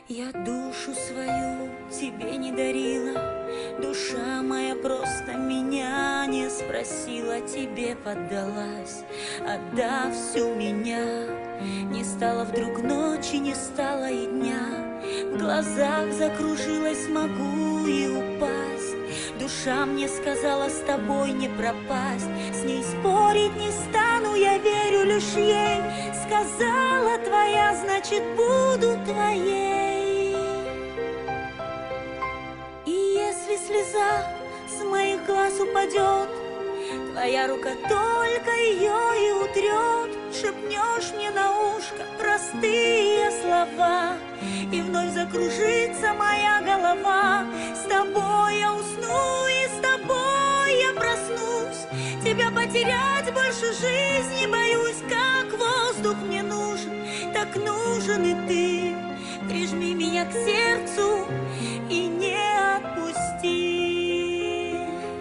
Я душу свою тебе не дарила, душа моя просто меня не спросила, тебе поддалась, отдав всю меня. Не стало вдруг ночи, не стало и дня, в глазах закружилась, могу и упасть. Душа мне сказала, с тобой не пропасть, с ней спорить не стану, я верю лишь ей. Сказала твоя, значит буду твоей. И если слеза с моих глаз упадет, твоя рука только ее и утрет. Шепнешь мне на ушко простые слова, и вновь закружится моя голова. С тобой я усну и с тобой я проснусь. Тебя потерять больше жизни боюсь, как воздух мне нужен, так нужен и ты. Прижми меня к сердцу и не отпусти.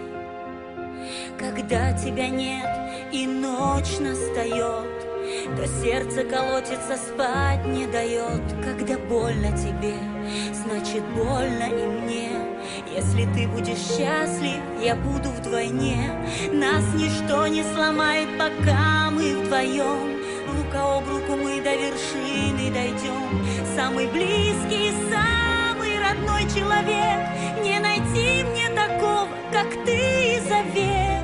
Когда тебя нет и ночь настает, то сердце колотится, спать не дает. Когда больно тебе, значит больно и мне. Если ты будешь счастлив, я буду вдвойне. Нас ничто не сломает, пока мы вдвоем. Рука об руку мы до вершины дойдем. Самый близкий, самый родной человек. Не найти мне такого, как ты, за век.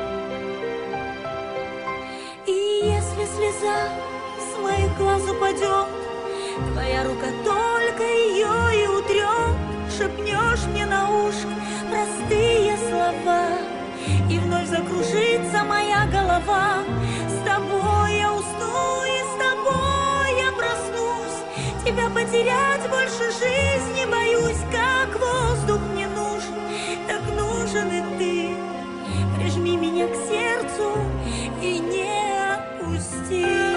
И если слеза с моих глаз упадет, твоя рука только ее и утрет. Шепнешь мне на ушко простые слова, и вновь закружится моя голова. С тобой я усну и с тобой я проснусь. Тебя потерять больше жизни боюсь, как воздух мне нужен, так нужен и ты. Прижми меня к сердцу и не отпусти.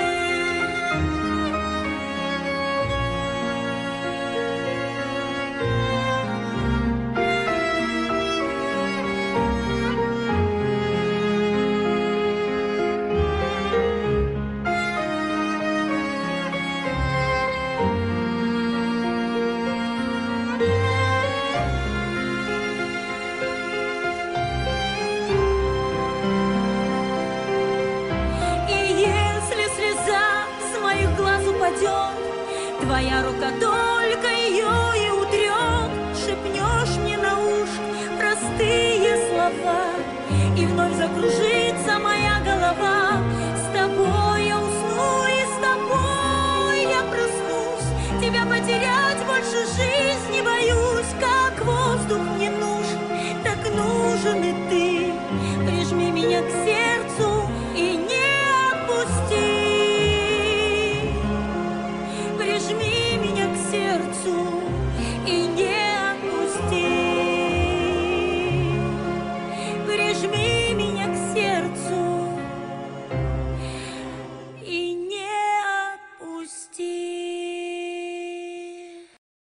Твоя рука только ее и утрет. Шепнешь мне на ушко простые слова, и вновь закружится моя голова. С тобой я усну и с тобой я проснусь. Тебя потерять больше жизни